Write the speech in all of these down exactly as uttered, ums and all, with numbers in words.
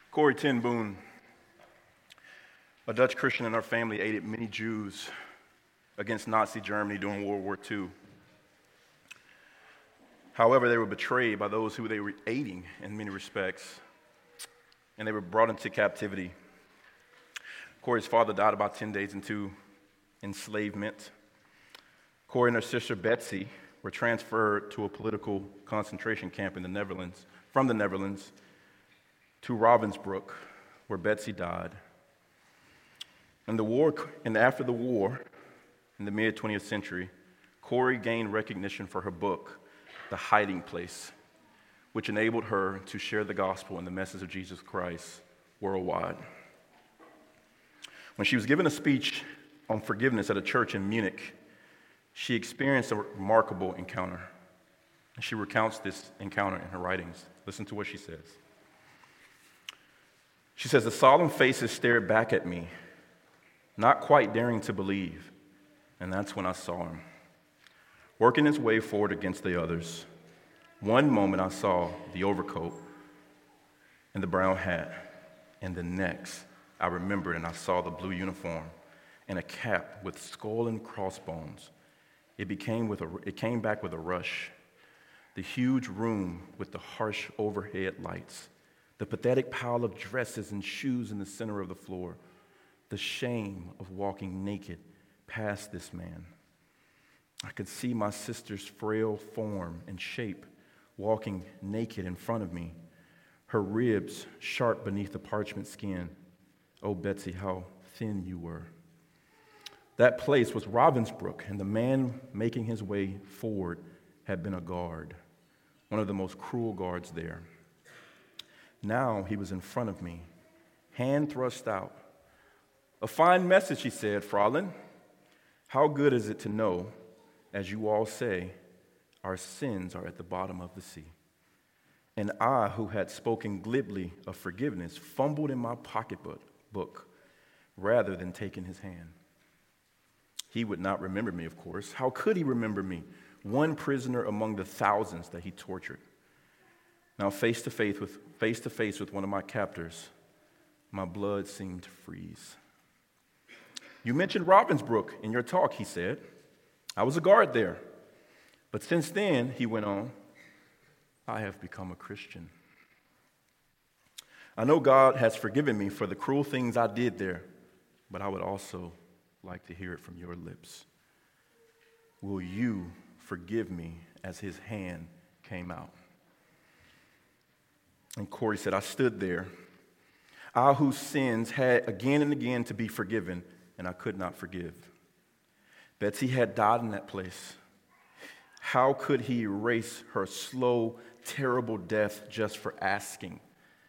Corrie ten Boom, a Dutch Christian in our family, aided many Jews against Nazi Germany during World War Two. However, they were betrayed by those who they were aiding in many respects, and they were brought into captivity. Corrie's father died about ten days into enslavement. Corrie and her sister Betsy were transferred to a political concentration camp in the Netherlands, from the Netherlands to Ravensbrück, where Betsy died. And the war, and after the war, in the mid-twentieth century, Corrie gained recognition for her book, The Hiding Place, which enabled her to share the gospel and the message of Jesus Christ worldwide. When she was given a speech on forgiveness at a church in Munich, she experienced a remarkable encounter. She recounts this encounter in her writings. Listen to what she says. She says, "The solemn faces stared back at me, not quite daring to believe, and that's when I saw him, working his way forward against the others. One moment I saw the overcoat and the brown hat, and the next I remembered and I saw the blue uniform and a cap with skull and crossbones. It became with a, it came back with a rush. The huge room with the harsh overhead lights, the pathetic pile of dresses and shoes in the center of the floor, the shame of walking naked past this man. I could see my sister's frail form and shape walking naked in front of me, her ribs sharp beneath the parchment skin. Oh, Betsy, how thin you were." That place was Ravensbrück, and the man making his way forward had been a guard, one of the most cruel guards there. Now he was in front of me, hand thrust out. "A fine message," he said, "Fräulein. How good is it to know, as you all say, our sins are at the bottom of the sea." And I, who had spoken glibly of forgiveness, fumbled in my pocketbook book, rather than taking his hand. He would not remember me, of course. How could he remember me, one prisoner among the thousands that he tortured? Now, face to face with face to face with one of my captors, my blood seemed to freeze. "You mentioned Ravensbrück in your talk," he said. "I was a guard there. But since then," he went on, "I have become a Christian. I know God has forgiven me for the cruel things I did there, but I would also like to hear it from your lips. Will you forgive me?" as his hand came out. And Corrie said, "I stood there, I whose sins had again and again to be forgiven, and I could not forgive. Betsy had died in that place. How could he erase her slow, terrible death just for asking?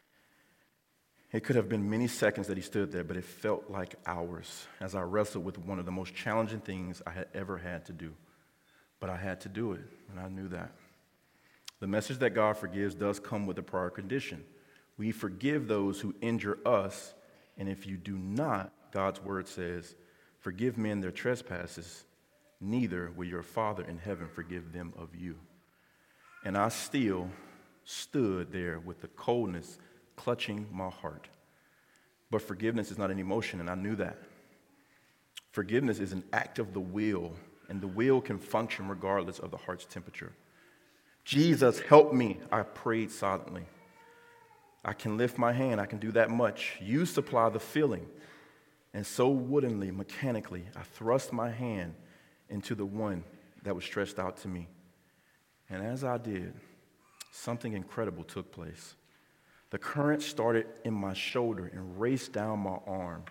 It could have been many seconds that he stood there, but it felt like hours as I wrestled with one of the most challenging things I had ever had to do. But I had to do it, and I knew that. The message that God forgives does come with a prior condition. We forgive those who injure us, and if you do not, God's word says, forgive men their trespasses, neither will your Father in heaven forgive them of you. And I still stood there with the coldness clutching my heart. But forgiveness is not an emotion, and I knew that. Forgiveness is an act of the will, and the will can function regardless of the heart's temperature. Jesus, help me, I prayed silently. I can lift my hand, I can do that much. You supply the feeling. And so woodenly, mechanically, I thrust my hand into the one that was stretched out to me. And as I did, something incredible took place. The current started in my shoulder and raced down my arm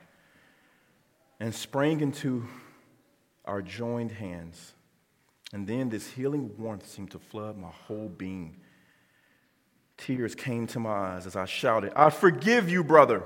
and sprang into our joined hands. And then this healing warmth seemed to flood my whole being. Tears came to my eyes as I shouted, I forgive you, brother.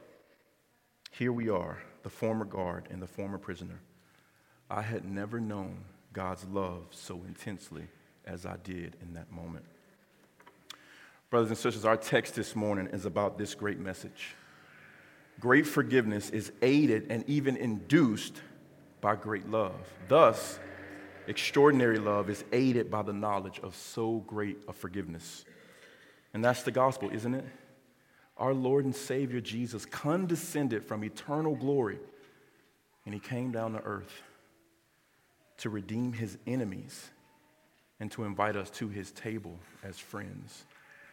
Here we are, the former guard and the former prisoner. I had never known God's love so intensely as I did in that moment. Brothers and sisters, our text this morning is about this great message. Great forgiveness is aided and even induced by great love. Thus, extraordinary love is aided by the knowledge of so great a forgiveness. And that's the gospel, isn't it? Our Lord and Savior Jesus condescended from eternal glory, and he came down to earth to redeem his enemies and to invite us to his table as friends.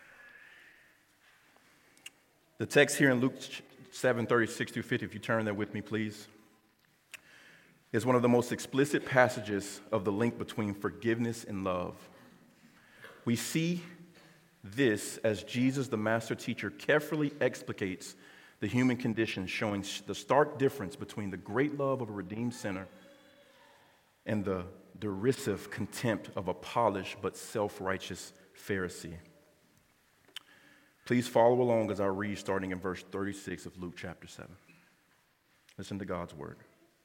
The text here in Luke seven, thirty-six through fifty, if you turn there with me, please, is one of the most explicit passages of the link between forgiveness and love. We see this as Jesus, the master teacher, carefully explicates the human condition, showing the stark difference between the great love of a redeemed sinner and the derisive contempt of a polished but self-righteous Pharisee. Please follow along as I read starting in verse thirty-six of Luke chapter seven. Listen to God's word.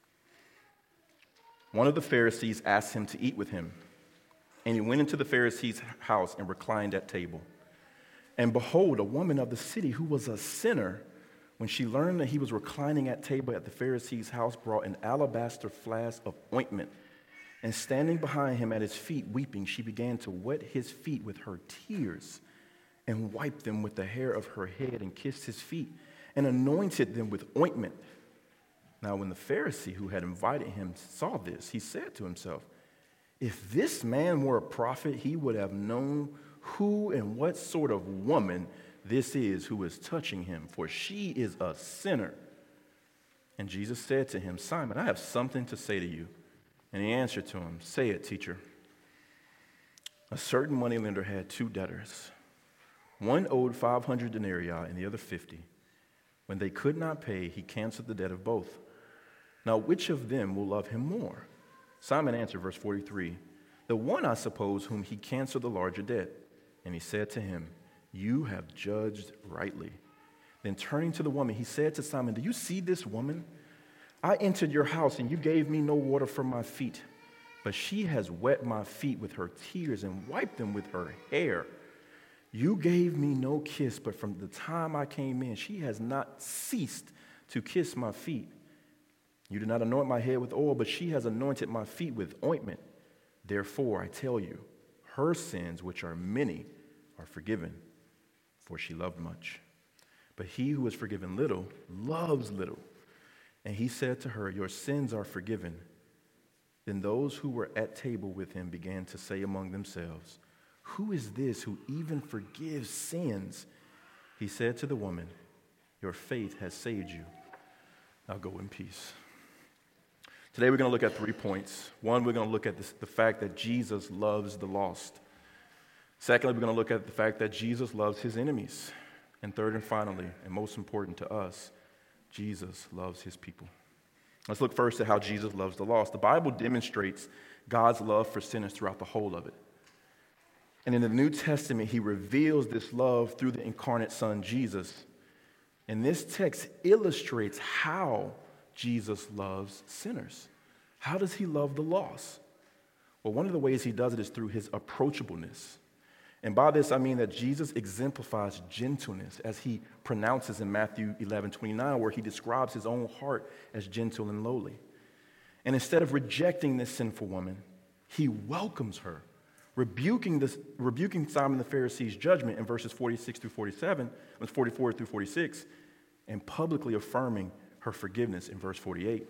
One of the Pharisees asked him to eat with him, and he went into the Pharisee's house and reclined at table. And behold, a woman of the city who was a sinner, when she learned that he was reclining at table at the Pharisee's house, brought an alabaster flask of ointment, and standing behind him at his feet, weeping, she began to wet his feet with her tears, and wiped them with the hair of her head, and kissed his feet, and anointed them with ointment. Now when the Pharisee who had invited him saw this, he said to himself, if this man were a prophet, he would have known who and what sort of woman this is who is touching him, for she is a sinner. And Jesus said to him, Simon, I have something to say to you. And he answered to him, say it, teacher. A certain moneylender had two debtors. One owed five hundred denarii and the other fifty. When they could not pay, he canceled the debt of both. Now, which of them will love him more? Simon answered, verse forty-three, the one, I suppose, whom he canceled the larger debt. And he said to him, you have judged rightly. Then turning to the woman, he said to Simon, do you see this woman? I entered your house, and you gave me no water for my feet, but she has wet my feet with her tears and wiped them with her hair. You gave me no kiss, but from the time I came in, she has not ceased to kiss my feet. You did not anoint my head with oil, but she has anointed my feet with ointment. Therefore, I tell you, her sins, which are many, are forgiven, for she loved much. But he who is forgiven little loves little. And he said to her, your sins are forgiven. Then those who were at table with him began to say among themselves, who is this who even forgives sins? He said to the woman, your faith has saved you. Now go in peace. Today we're going to look at three points. One, we're going to look at this, the fact that Jesus loves the lost. Secondly, we're going to look at the fact that Jesus loves his enemies. And third and finally, and most important to us, Jesus loves his people. Let's look first at how Jesus loves the lost. The Bible demonstrates God's love for sinners throughout the whole of it. And in the New Testament, he reveals this love through the incarnate Son, Jesus. And this text illustrates how Jesus loves sinners. How does he love the lost? Well, one of the ways he does it is through his approachableness. And by this, I mean that Jesus exemplifies gentleness, as he pronounces in Matthew eleven twenty-nine, where he describes his own heart as gentle and lowly. And instead of rejecting this sinful woman, he welcomes her, rebuking, this, rebuking Simon the Pharisee's judgment in verses forty-six through forty-seven, forty-four through forty-six, and publicly affirming her forgiveness in verse forty-eight.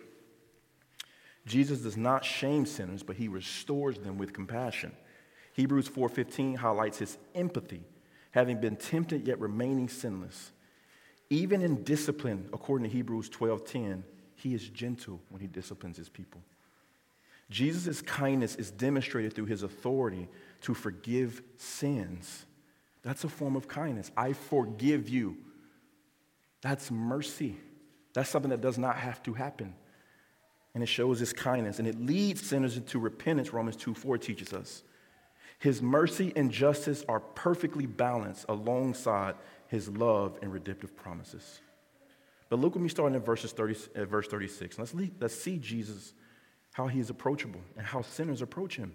Jesus does not shame sinners, but he restores them with compassion. Hebrews four fifteen highlights his empathy, having been tempted yet remaining sinless. Even in discipline, according to Hebrews twelve ten, he is gentle when he disciplines his people. Jesus' kindness is demonstrated through his authority to forgive sins. That's a form of kindness. I forgive you. That's mercy. That's something that does not have to happen. And it shows his kindness, and it leads sinners into repentance, Romans two four teaches us. His mercy and justice are perfectly balanced alongside his love and redemptive promises. But look with me starting at, verses thirty, at verse thirty-six. Let's, leave, let's see Jesus, how he is approachable and how sinners approach him.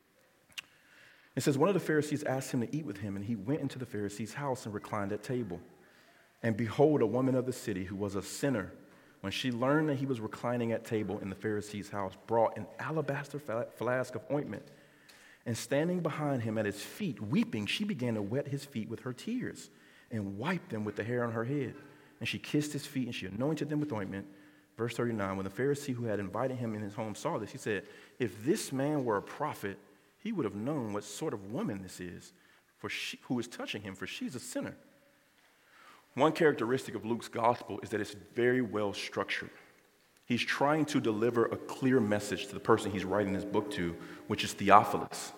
It says, one of the Pharisees asked him to eat with him, and he went into the Pharisee's house and reclined at table. And behold, a woman of the city who was a sinner, when she learned that he was reclining at table in the Pharisee's house, brought an alabaster flask of ointment. And standing behind him at his feet, weeping, she began to wet his feet with her tears, and wiped them with the hair on her head. And she kissed his feet, and she anointed them with ointment. Verse thirty-nine, when the Pharisee who had invited him in his home saw this, he said, if this man were a prophet, he would have known what sort of woman this is, for she, who is touching him, for she's a sinner. One characteristic of Luke's gospel is that it's very well structured. He's trying to deliver a clear message to the person he's writing this book to, which is Theophilus,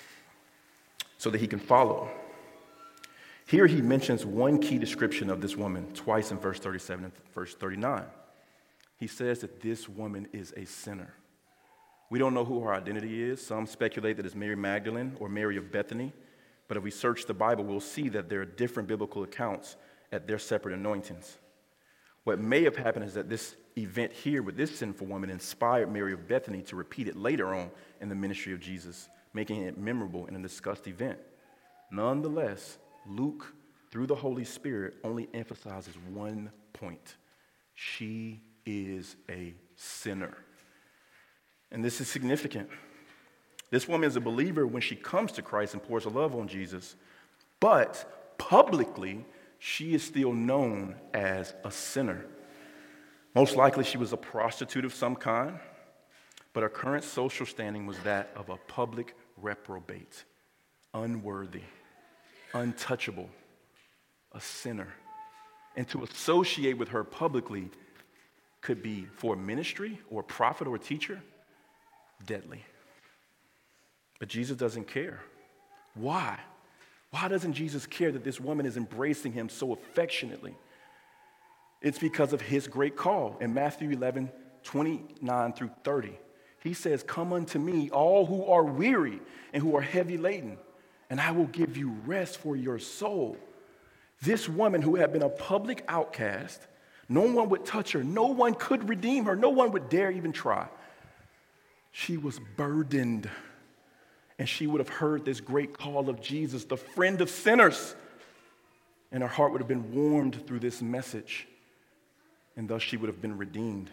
so that he can follow. Here he mentions one key description of this woman twice in verse thirty-seven and verse thirty-nine. He says that this woman is a sinner. We don't know who her identity is. Some speculate that it's Mary Magdalene or Mary of Bethany. But if we search the Bible, we'll see that there are different biblical accounts at their separate anointings. What may have happened is that this event here with this sinful woman inspired Mary of Bethany to repeat it later on in the ministry of Jesus, making it memorable in a discussed event. Nonetheless, Luke, through the Holy Spirit, only emphasizes one point. She is a sinner. And this is significant. This woman is a believer when she comes to Christ and pours her love on Jesus, but publicly, she is still known as a sinner. Most likely, she was a prostitute of some kind, but her current social standing was that of a public reprobate, unworthy, untouchable, a sinner. And to associate with her publicly could be for ministry or prophet or teacher, deadly. But Jesus doesn't care. Why? Why doesn't Jesus care that this woman is embracing him so affectionately? It's because of his great call in Matthew eleven, twenty-nine through thirty. He says, come unto me, all who are weary and who are heavy laden, and I will give you rest for your soul. This woman who had been a public outcast, no one would touch her, no one could redeem her, no one would dare even try. She was burdened, and she would have heard this great call of Jesus, the friend of sinners, and her heart would have been warmed through this message, and thus she would have been redeemed.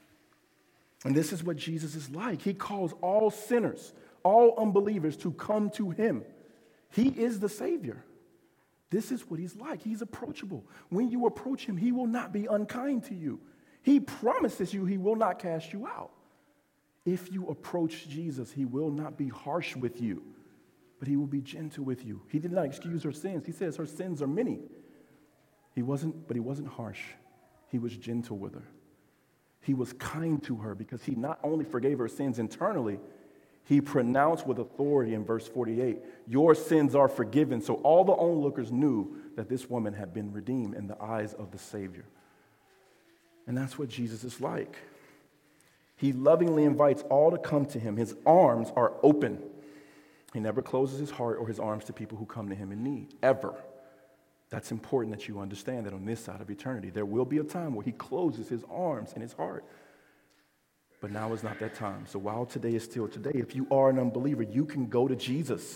And this is what Jesus is like. He calls all sinners, all unbelievers to come to him. He is the Savior. This is what he's like. He's approachable. When you approach him, he will not be unkind to you. He promises you he will not cast you out. If you approach Jesus, he will not be harsh with you, but he will be gentle with you. He did not excuse her sins. He says her sins are many. He wasn't, but he wasn't harsh. He was gentle with her. He was kind to her because he not only forgave her sins internally, he pronounced with authority in verse forty-eight, your sins are forgiven. So all the onlookers knew that this woman had been redeemed in the eyes of the Savior. And that's what Jesus is like. He lovingly invites all to come to him. His arms are open. He never closes his heart or his arms to people who come to him in need, ever. That's important that you understand that on this side of eternity. There will be a time where he closes his arms and his heart. But now is not that time. So while today is still today, if you are an unbeliever, you can go to Jesus.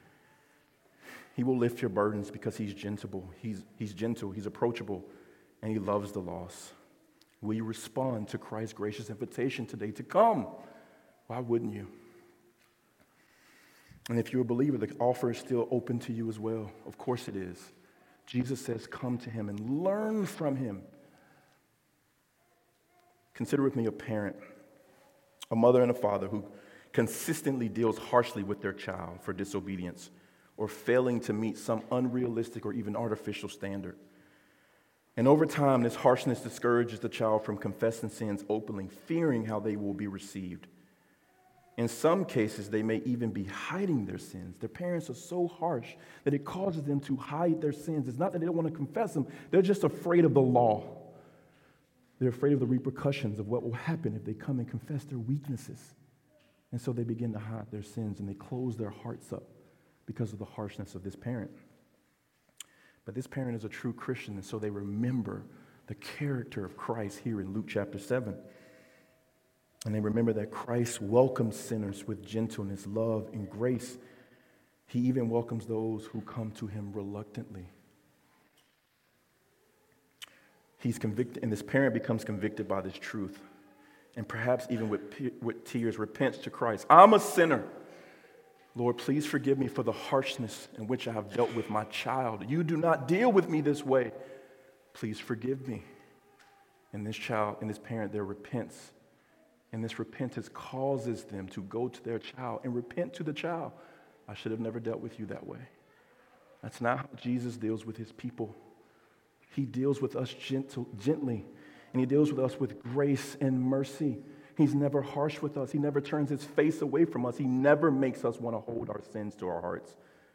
He will lift your burdens because he's gentle. He's, he's gentle, he's approachable, and he loves the lost. Will you respond to Christ's gracious invitation today to come? Why wouldn't you? And if you're a believer, the offer is still open to you as well. Of course it is. Jesus says, come to him and learn from him. Consider with me a parent, a mother and a father who consistently deals harshly with their child for disobedience or failing to meet some unrealistic or even artificial standard. And over time, this harshness discourages the child from confessing sins openly, fearing how they will be received. In some cases, they may even be hiding their sins. Their parents are so harsh that it causes them to hide their sins. It's not that they don't want to confess them. They're just afraid of the law. They're afraid of the repercussions of what will happen if they come and confess their weaknesses. And so they begin to hide their sins, and they close their hearts up because of the harshness of this parent. But this parent is a true Christian, and so they remember the character of Christ here in Luke chapter seven. And they remember that Christ welcomes sinners with gentleness, love, and grace. He even welcomes those who come to him reluctantly. He's convicted, and this parent becomes convicted by this truth, and perhaps even with, with tears repents to Christ. I'm a sinner. Lord, please forgive me for the harshness in which I have dealt with my child. You do not deal with me this way. Please forgive me. And this child and this parent there repents. And this repentance causes them to go to their child and repent to the child. I should have never dealt with you that way. That's not how Jesus deals with his people. He deals with us gentle, gently, and he deals with us with grace and mercy. He's never harsh with us. He never turns his face away from us. He never makes us want to hold our sins to our hearts.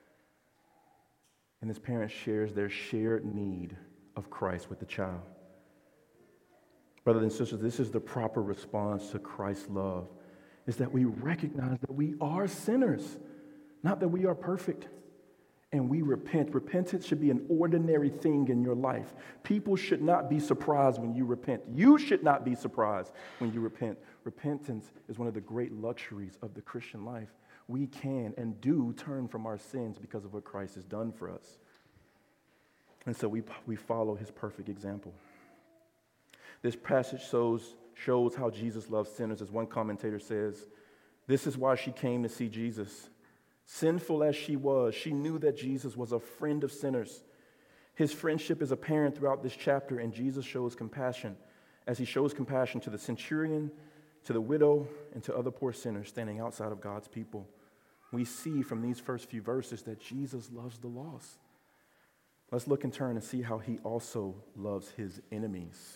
And this parent shares their shared need of Christ with the child. Brothers and sisters, this is the proper response to Christ's love, is that we recognize that we are sinners, not that we are perfect. And we repent. Repentance should be an ordinary thing in your life. People should not be surprised when you repent. You should not be surprised when you repent. Repentance is one of the great luxuries of the Christian life. We can and do turn from our sins because of what Christ has done for us. And so we, we follow his perfect example. This passage shows, shows how Jesus loves sinners. As one commentator says, this is why she came to see Jesus. Sinful as she was, she knew that Jesus was a friend of sinners. His friendship is apparent throughout this chapter, and Jesus shows compassion as he shows compassion to the centurion, to the widow, and to other poor sinners standing outside of God's people. We see from these first few verses that Jesus loves the lost. Let's look in turn and see how he also loves his enemies.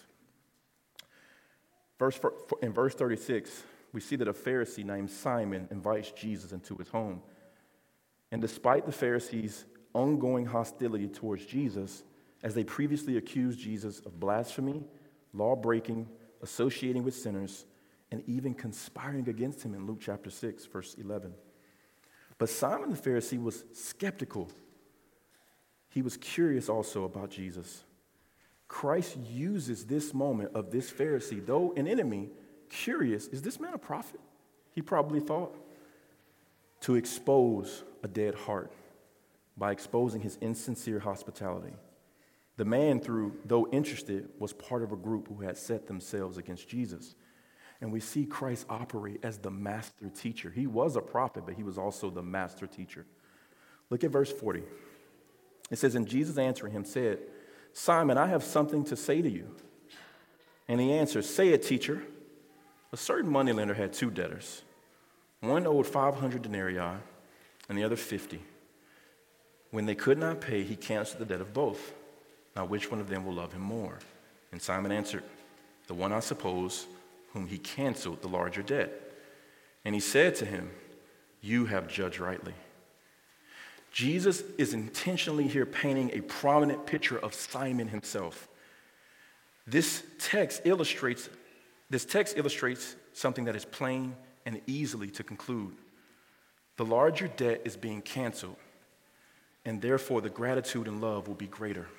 Verse, in verse thirty-six, we see that a Pharisee named Simon invites Jesus into his home. And despite the Pharisees' ongoing hostility towards Jesus, as they previously accused Jesus of blasphemy, law-breaking, associating with sinners, and even conspiring against him in Luke chapter six, verse eleven. But Simon the Pharisee was skeptical. He was curious also about Jesus. Christ uses this moment of this Pharisee, though an enemy, curious, is this man a prophet? He probably thought. To expose a dead heart by exposing his insincere hospitality. The man, through though interested, was part of a group who had set themselves against Jesus. And we see Christ operate as the master teacher. He was a prophet, but he was also the master teacher. Look at verse forty. It says, and Jesus answering him said, Simon, I have something to say to you. And he answered, say it, teacher. A certain moneylender had two debtors. One owed five hundred denarii and the other fifty. When they could not pay, he canceled the debt of both. Now, which one of them will love him more? And Simon answered, the one, I suppose, whom he canceled the larger debt. And he said to him, you have judged rightly. Jesus is intentionally here painting a prominent picture of Simon himself. This text illustrates, this text illustrates something that is plain and easily to conclude. The larger debt is being canceled, and therefore the gratitude and love will be greater.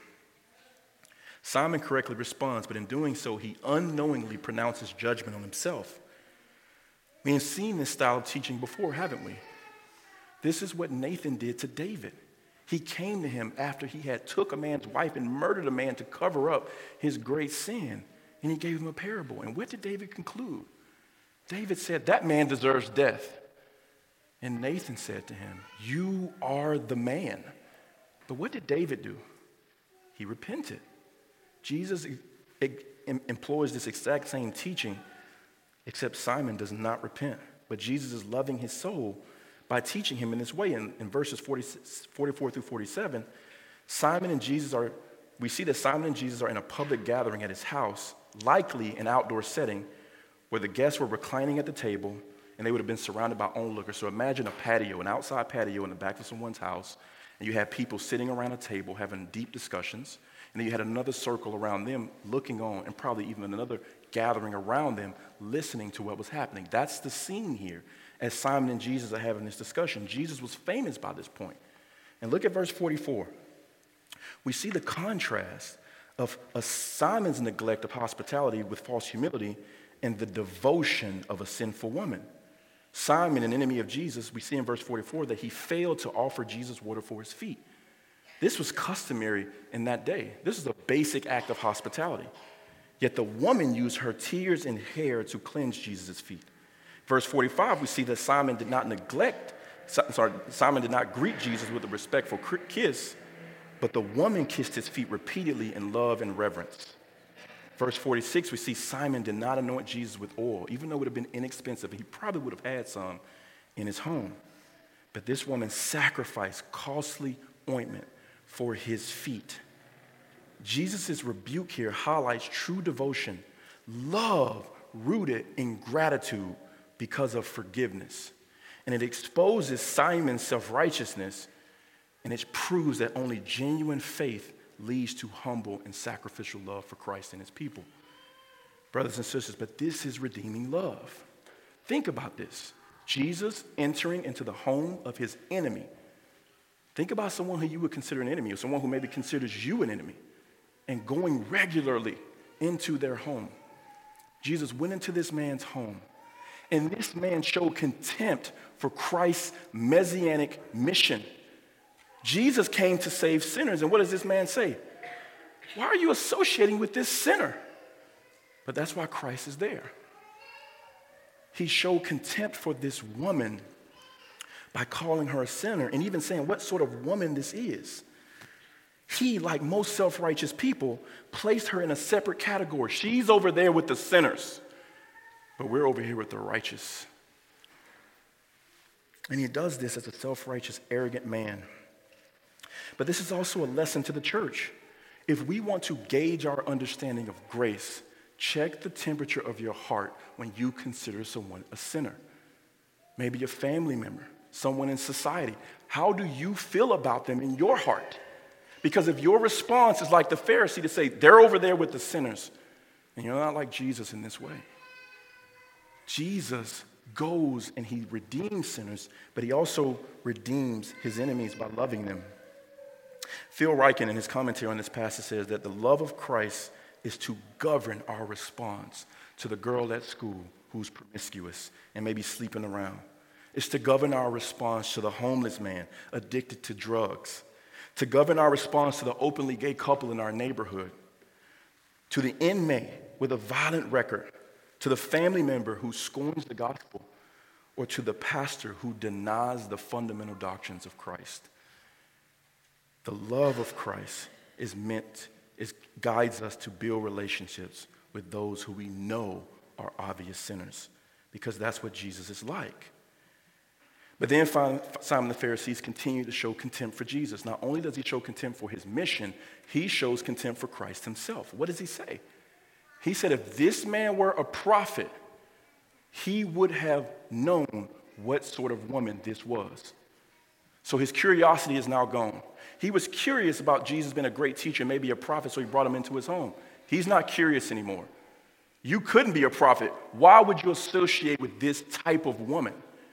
Simon correctly responds, but in doing so, he unknowingly pronounces judgment on himself. We have seen this style of teaching before, haven't we? This is what Nathan did to David. He came to him after he had took a man's wife and murdered a man to cover up his great sin, and he gave him a parable. And what did David conclude? David said, that man deserves death. And Nathan said to him, you are the man. But what did David do? He repented. Jesus employs this exact same teaching, except Simon does not repent. But Jesus is loving his soul by teaching him in this way. In, in verses forty-four through forty-seven, Simon and Jesus are, we see that Simon and Jesus are in a public gathering at his house, likely an outdoor setting, where the guests were reclining at the table and they would have been surrounded by onlookers. So imagine a patio, an outside patio in the back of someone's house, and you had people sitting around a table having deep discussions, and then you had another circle around them looking on, and probably even another gathering around them listening to what was happening. That's the scene here as Simon and Jesus are having this discussion. Jesus was famous by this point. And look at verse forty-four. We see the contrast of a Simon's neglect of hospitality with false humility and the devotion of a sinful woman. Simon, an enemy of Jesus, we see in verse forty-four that he failed to offer Jesus water for his feet. This was customary in that day. This is a basic act of hospitality. Yet the woman used her tears and hair to cleanse Jesus' feet. Verse forty-five, we see that Simon did not neglect sorry, Simon did not greet Jesus with a respectful kiss, but the woman kissed his feet repeatedly in love and reverence. Verse forty-six, we see Simon did not anoint Jesus with oil, even though it would have been inexpensive. He probably would have had some in his home. But this woman sacrificed costly ointment for his feet. Jesus' rebuke here highlights true devotion, love rooted in gratitude because of forgiveness. And it exposes Simon's self-righteousness, and it proves that only genuine faith leads to humble and sacrificial love for Christ and his people. Brothers and sisters, but this is redeeming love. Think about this. Jesus entering into the home of his enemy. Think about someone who you would consider an enemy, or someone who maybe considers you an enemy, and going regularly into their home. Jesus went into this man's home, and this man showed contempt for Christ's messianic mission. Jesus came to save sinners, and what does this man say? Why are you associating with this sinner? But that's why Christ is there. He showed contempt for this woman by calling her a sinner and even saying what sort of woman this is. He, like most self-righteous people, placed her in a separate category. She's over there with the sinners, but we're over here with the righteous. And he does this as a self-righteous, arrogant man. But this is also a lesson to the church. If we want to gauge our understanding of grace, check the temperature of your heart when you consider someone a sinner. Maybe a family member, someone in society. How do you feel about them in your heart? Because if your response is like the Pharisee to say, they're over there with the sinners, and you're not like Jesus in this way. Jesus goes and he redeems sinners, but he also redeems his enemies by loving them. Phil Ryken, in his commentary on this passage, says that the love of Christ is to govern our response to the girl at school who's promiscuous and maybe sleeping around. It's to govern our response to the homeless man addicted to drugs, to govern our response to the openly gay couple in our neighborhood, to the inmate with a violent record, to the family member who scorns the gospel, or to the pastor who denies the fundamental doctrines of Christ. The love of Christ is meant, it guides us to build relationships with those who we know are obvious sinners, because that's what Jesus is like. But then Simon the Pharisees continue to show contempt for Jesus. Not only does he show contempt for his mission, he shows contempt for Christ himself. What does he say? He said if this man were a prophet, he would have known what sort of woman this was. So his curiosity is now gone. He was curious about Jesus being a great teacher, maybe a prophet, so he brought him into his home. He's not curious anymore. You couldn't be a prophet. Why would you associate with this type of woman?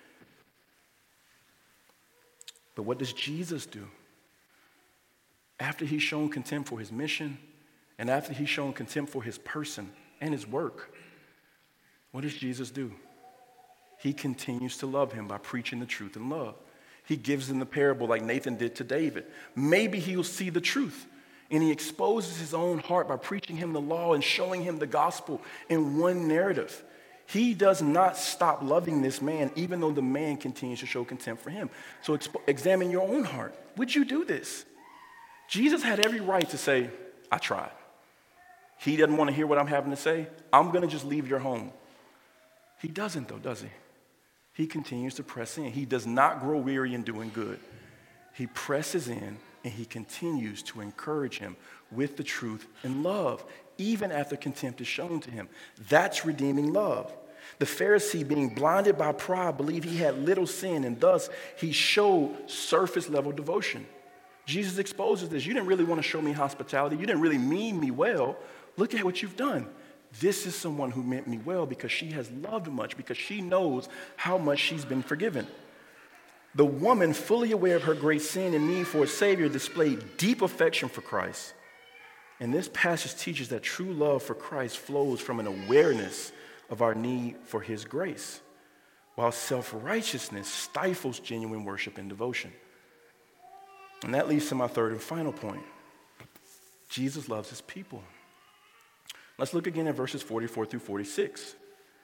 But what does Jesus do? After he's shown contempt for his mission, and after he's shown contempt for his person and his work, what does Jesus do? He continues to love him by preaching the truth in love. He gives him the parable like Nathan did to David. Maybe he'll see the truth, and he exposes his own heart by preaching him the law and showing him the gospel in one narrative. He does not stop loving this man, even though the man continues to show contempt for him. So exp- examine your own heart. Would you do this? Jesus had every right to say, I tried. He doesn't want to hear what I'm having to say. I'm going to just leave your home. He doesn't, though, does he? He continues to press in. He does not grow weary in doing good. He presses in, and he continues to encourage him with the truth and love, even after contempt is shown to him. That's redeeming love. The Pharisee, being blinded by pride, believed he had little sin, and thus he showed surface-level devotion. Jesus exposes this. You didn't really want to show me hospitality. You didn't really mean me well. Look at what you've done. This is someone who meant me well because she has loved much, because she knows how much she's been forgiven. The woman, fully aware of her great sin and need for a Savior, displayed deep affection for Christ. And this passage teaches that true love for Christ flows from an awareness of our need for his grace, while self-righteousness stifles genuine worship and devotion. And that leads to my third and final point. Jesus loves his people. Let's look again at verses forty-four through forty-six.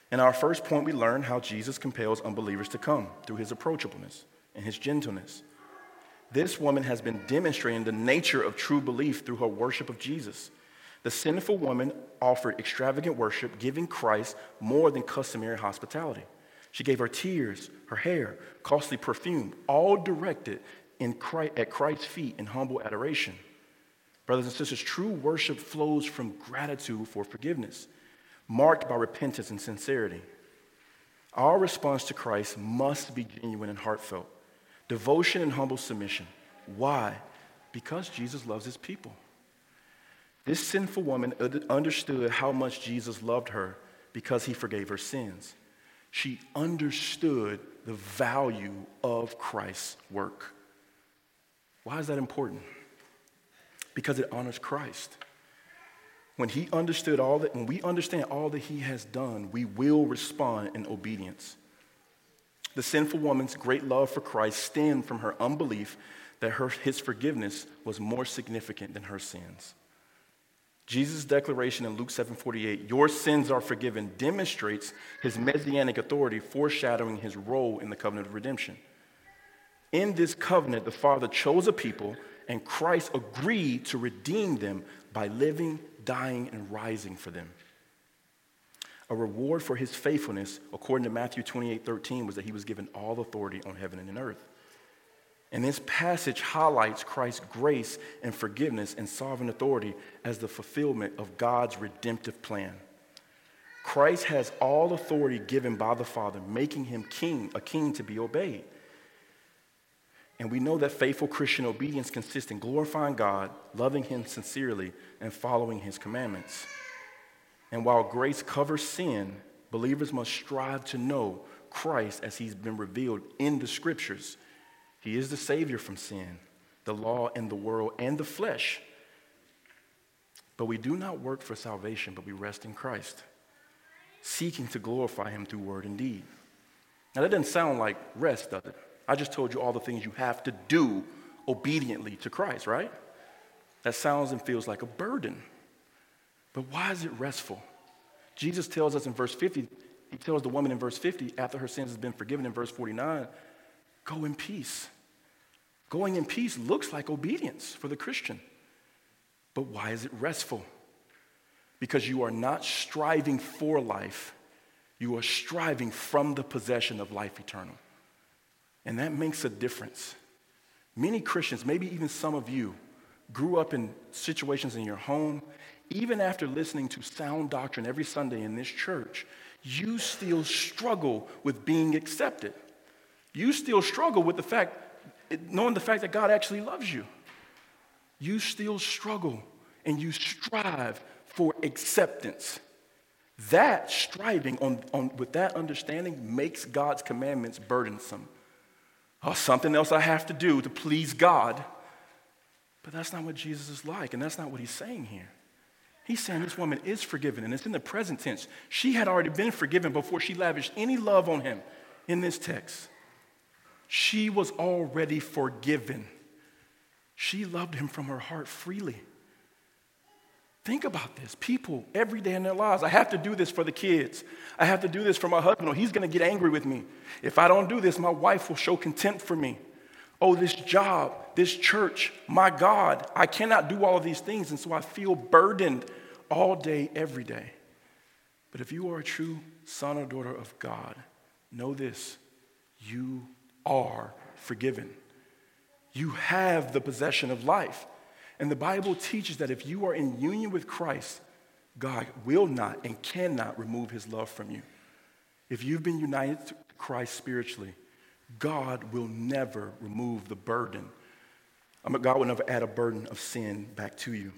In our first point, we learn how Jesus compels unbelievers to come through his approachableness and his gentleness. This woman has been demonstrating the nature of true belief through her worship of Jesus. The sinful woman offered extravagant worship, giving Christ more than customary hospitality. She gave her tears, her hair, costly perfume, all directed in Christ, at Christ's feet in humble adoration. Brothers and sisters, true worship flows from gratitude for forgiveness, marked by repentance and sincerity. Our response to Christ must be genuine and heartfelt, devotion and humble submission. Why? Because Jesus loves his people. This sinful woman understood how much Jesus loved her because he forgave her sins. She understood the value of Christ's work. Why is that important? Because it honors Christ. When he understood all that, when we understand all that he has done, we will respond in obedience. The sinful woman's great love for Christ stemmed from her unbelief that her, his forgiveness was more significant than her sins. Jesus' declaration in Luke seven forty-eight, "Your sins are forgiven," demonstrates his messianic authority, foreshadowing his role in the covenant of redemption. In this covenant, the Father chose a people, and Christ agreed to redeem them by living, dying, and rising for them. A reward for his faithfulness, according to Matthew twenty-eight thirteen, was that he was given all authority on heaven and in earth. And this passage highlights Christ's grace and forgiveness and sovereign authority as the fulfillment of God's redemptive plan. Christ has all authority given by the Father, making him king, a king to be obeyed. And we know that faithful Christian obedience consists in glorifying God, loving him sincerely, and following his commandments. And while grace covers sin, believers must strive to know Christ as he's been revealed in the scriptures. He is the Savior from sin, the law, and the world, and the flesh. But we do not work for salvation, but we rest in Christ, seeking to glorify him through word and deed. Now, that doesn't sound like rest, does it? I just told you all the things you have to do obediently to Christ, right? That sounds and feels like a burden. But why is it restful? Jesus tells us in verse fifty, he tells the woman in verse fifty, after her sins have been forgiven in verse forty-nine, go in peace. Going in peace looks like obedience for the Christian. But why is it restful? Because you are not striving for life. You are striving from the possession of life eternal. And that makes a difference. Many Christians, maybe even some of you, grew up in situations in your home. Even after listening to sound doctrine every Sunday in this church, you still struggle with being accepted. You still struggle with the fact, knowing the fact that God actually loves you. You still struggle and you strive for acceptance. That striving on, on, with that understanding makes God's commandments burdensome. Oh, something else I have to do to please God. But that's not what Jesus is like, and that's not what he's saying here. He's saying this woman is forgiven, and it's in the present tense. She had already been forgiven before she lavished any love on him in this text. She was already forgiven. She loved him from her heart freely. Think about this. People every day in their lives, I have to do this for the kids. I have to do this for my husband, or he's going to get angry with me. If I don't do this, my wife will show contempt for me. Oh, this job, this church, my God, I cannot do all of these things, and so I feel burdened all day, every day. But if you are a true son or daughter of God, know this, you are forgiven. You have the possession of life. And the Bible teaches that if you are in union with Christ, God will not and cannot remove his love from you. If you've been united to Christ spiritually, God will never remove the burden. I mean, God will never add a burden of sin back to you.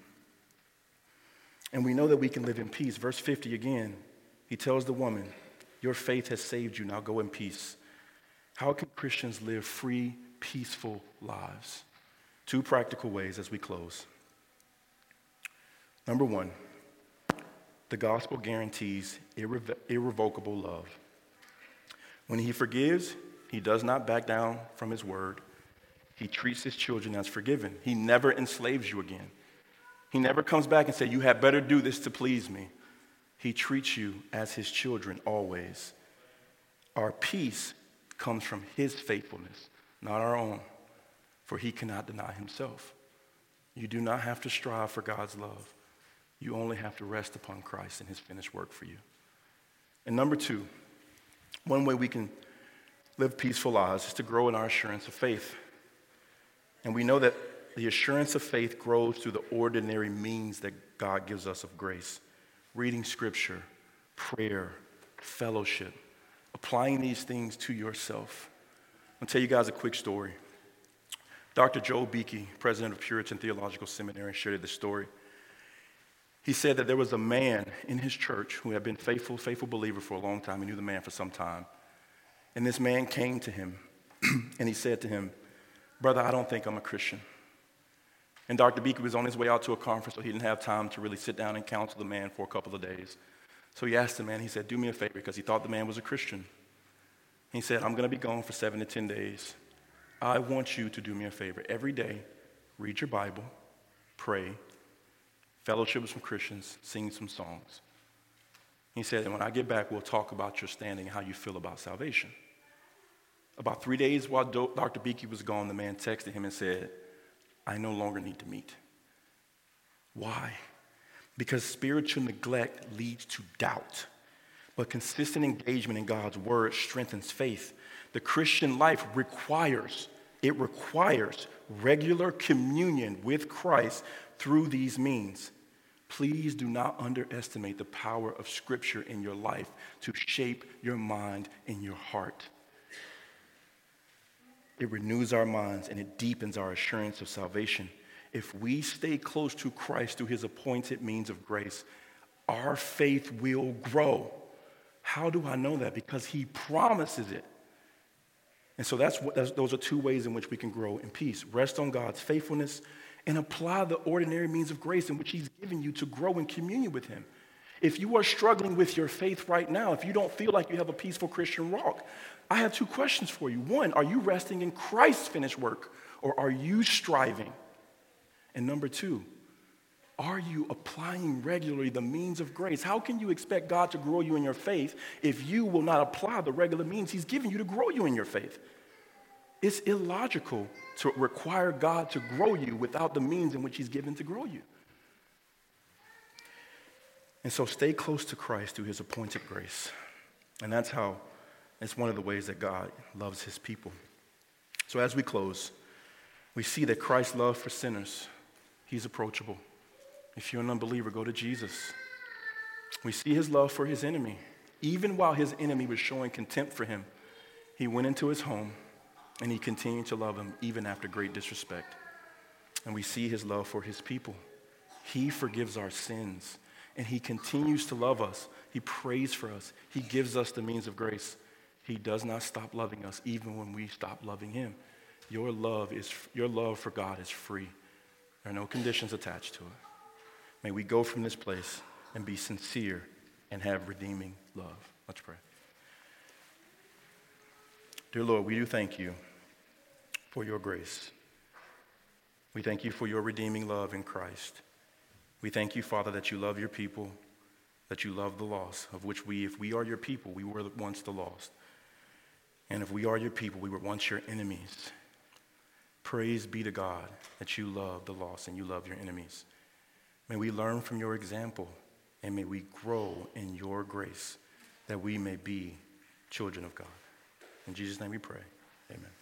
And we know that we can live in peace. Verse fifty again, he tells the woman, your faith has saved you, now go in peace. How can Christians live free, peaceful lives? Two practical ways as we close. Number one, the gospel guarantees irre- irrevocable love. When he forgives, he does not back down from his word. He treats his children as forgiven. He never enslaves you again. He never comes back and says, you had better do this to please me. He treats you as his children always. Our peace comes from his faithfulness, not our own, for he cannot deny himself. You do not have to strive for God's love. You only have to rest upon Christ and his finished work for you. And number two, one way we can live peaceful lives is to grow in our assurance of faith. And we know that the assurance of faith grows through the ordinary means that God gives us of grace. Reading scripture, prayer, fellowship, applying these things to yourself. I'll tell you guys a quick story. Doctor Joel Beeke, president of Puritan Theological Seminary, shared this story. He said that there was a man in his church who had been faithful, faithful believer for a long time. He knew the man for some time. And this man came to him and he said to him, "Brother, I don't think I'm a Christian." And Doctor Beeke was on his way out to a conference, so he didn't have time to really sit down and counsel the man for a couple of days. So he asked the man, he said, "Do me a favor," because he thought the man was a Christian. He said, "I'm going to be gone for seven to ten days. I want you to do me a favor. Every day, read your Bible, pray, fellowship with some Christians, sing some songs." He said, "And when I get back, we'll talk about your standing and how you feel about salvation." About three days while Doctor Beeke was gone, the man texted him and said, "I no longer need to meet." Why? Because spiritual neglect leads to doubt, but consistent engagement in God's word strengthens faith. The Christian life requires, it requires regular communion with Christ through these means. Please do not underestimate the power of Scripture in your life to shape your mind and your heart. It renews our minds and it deepens our assurance of salvation. If we stay close to Christ through his appointed means of grace, our faith will grow. How do I know that? Because he promises it. And so that's what, that's, those are two ways in which we can grow in peace. Rest on God's faithfulness and apply the ordinary means of grace in which he's given you to grow in communion with him. If you are struggling with your faith right now, if you don't feel like you have a peaceful Christian walk, I have two questions for you. One, are you resting in Christ's finished work, or are you striving? And number two, are you applying regularly the means of grace? How can you expect God to grow you in your faith if you will not apply the regular means he's given you to grow you in your faith? It's illogical to require God to grow you without the means in which he's given to grow you. And so stay close to Christ through his appointed grace. And that's how, it's one of the ways that God loves his people. So as we close, we see that Christ's love for sinners, he's approachable. If you're an unbeliever, go to Jesus. We see his love for his enemy. Even while his enemy was showing contempt for him, he went into his home and he continued to love him even after great disrespect. And we see his love for his people. He forgives our sins and he continues to love us. He prays for us. He gives us the means of grace. He does not stop loving us even when we stop loving him. Your love is your love for God is free. There are no conditions attached to it. May we go from this place and be sincere and have redeeming love. Let's pray. Dear Lord, we do thank you for your grace. We thank you for your redeeming love in Christ. We thank you, Father, that you love your people, that you love the lost, of which we, if we are your people, we were once the lost. And if we are your people, we were once your enemies. Praise be to God that you love the lost and you love your enemies. May we learn from your example and may we grow in your grace that we may be children of God. In Jesus' name we pray. Amen.